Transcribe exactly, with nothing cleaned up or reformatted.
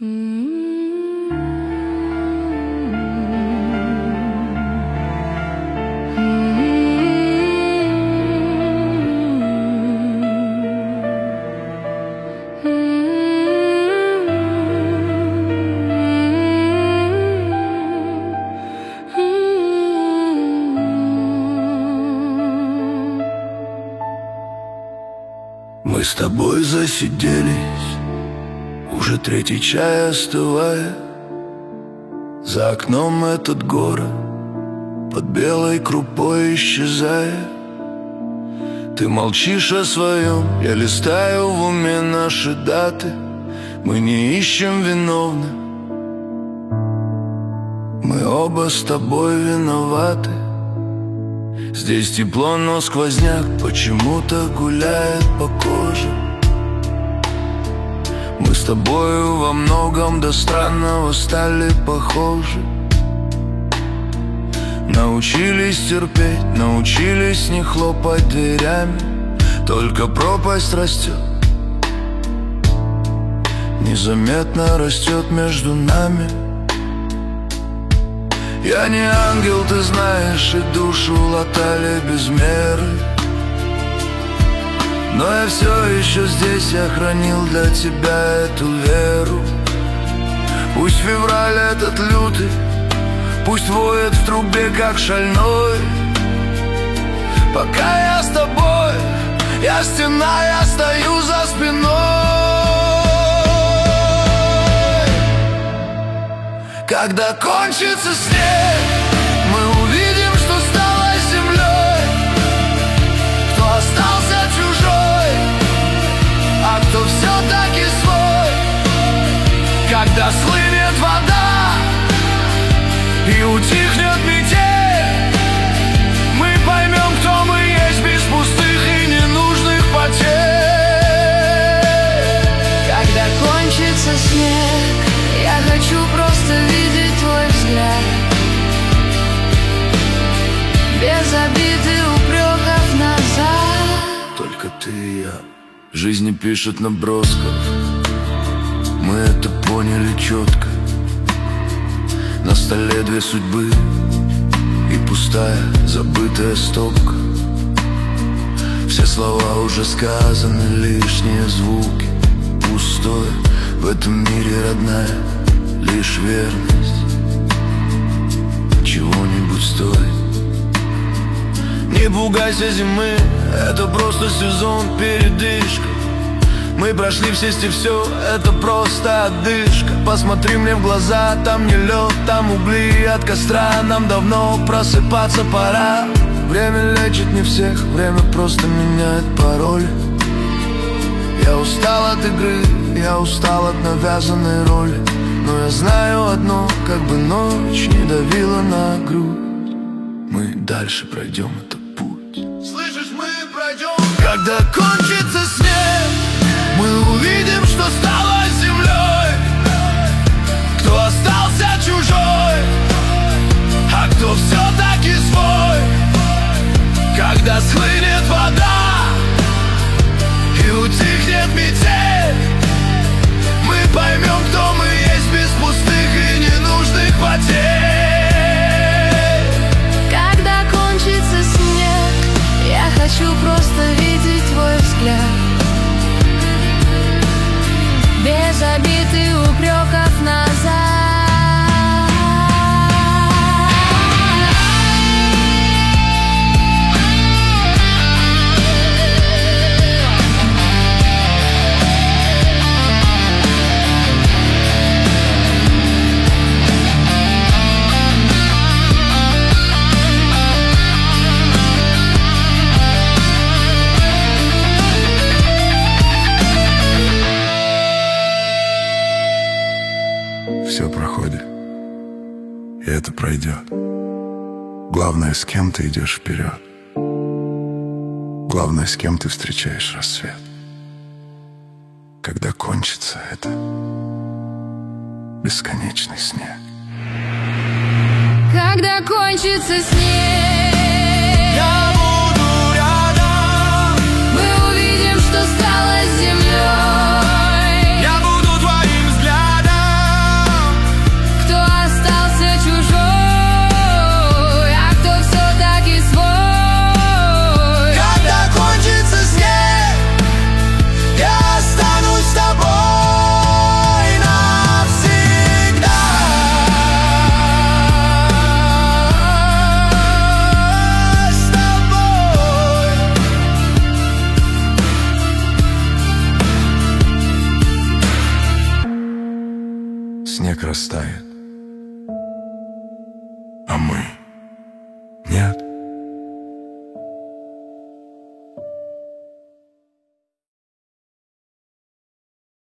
Мы с тобой засиделись, уже третий чай остывая. За окном этот город под белой крупой исчезая. Ты молчишь о своем, я листаю в уме наши даты. Мы не ищем виновных, мы оба с тобой виноваты. Здесь тепло, но сквозняк почему-то гуляет по коже. Мы с тобою во многом до странного стали похожи. Научились терпеть, научились не хлопать дверями. Только пропасть растет, незаметно растет между нами. Я не ангел, ты знаешь, и душу латали без меры. Но я все еще здесь, я хранил для тебя эту веру. Пусть февраль этот лютый, пусть воет в трубе как шальной. Пока я с тобой, я стена, я стою за спиной. Когда кончится снег, мы увидим, что стало землей. Кто остался чужой, а кто все-таки свой. Когда схлынет вода и утихнет метель, мы поймем, кто мы есть без пустых и ненужных потерь. Когда кончится снег, я хочу просто видеть твой взгляд, без обид и упреков назад. Только ты и я, жизнь не пишет набросков. Мы это поняли четко. На столе две судьбы и пустая, забытая стопка. Все слова уже сказаны, лишние звуки. Пустое в этом мире, родная, лишь верность чего-нибудь стоит. Не пугайся зимы, это просто сезон, передышка. Мы прошли все сти, все, это просто отдышка. Посмотри мне в глаза, там не лед, там угли от костра. Нам давно просыпаться пора. Время лечит не всех, время просто меняет пароли. Я устал от игры, я устал от навязанной роли. Но я знаю одно, как бы ночь не давила на грудь, мы дальше пройдем этот путь. Слышишь, мы пройдем. Когда кончится снег, мы увидим, что стало землей. Кто остался чужой, а кто все-таки свой. Когда схлынет вода и утихнет метель, мы поймем, кто мы есть без пустых и ненужных потерь. Когда кончится снег, я хочу просто видеть твой взгляд, без обид и упреков назад. Все проходит, и это пройдет. Главное, с кем ты идешь вперед. Главное, с кем ты встречаешь рассвет. Когда кончится это бесконечный снег. Когда кончится снег, Я буду рядом, мы увидим, что стало землей. я буду твоим взглядом. Снег растает,